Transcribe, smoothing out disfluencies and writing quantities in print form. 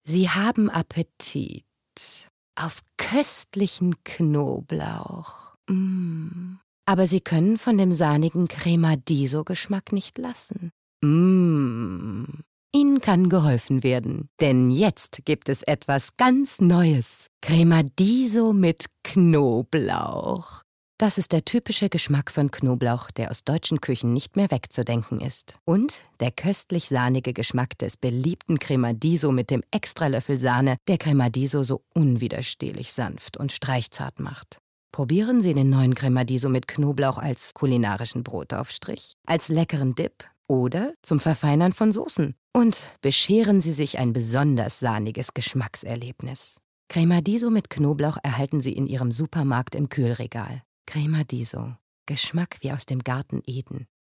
Sie haben Appetit auf köstlichen Knoblauch. Aber Sie können von dem sahnigen Cremadiso-Geschmack nicht lassen. Ihnen kann geholfen werden, denn jetzt gibt es etwas ganz Neues. Cremadiso mit Knoblauch. Das ist der typische Geschmack von Knoblauch, der aus deutschen Küchen nicht mehr wegzudenken ist. Und der köstlich sahnige Geschmack des beliebten Cremadiso mit dem Extralöffel Sahne, der Cremadiso so unwiderstehlich sanft und streichzart macht. Probieren Sie den neuen Cremadiso mit Knoblauch als kulinarischen Brotaufstrich, als leckeren Dip oder zum Verfeinern von Soßen. Und bescheren Sie sich ein besonders sahniges Geschmackserlebnis. Cremadiso mit Knoblauch erhalten Sie in Ihrem Supermarkt im Kühlregal. Cremadiso. Geschmack wie aus dem Garten Eden.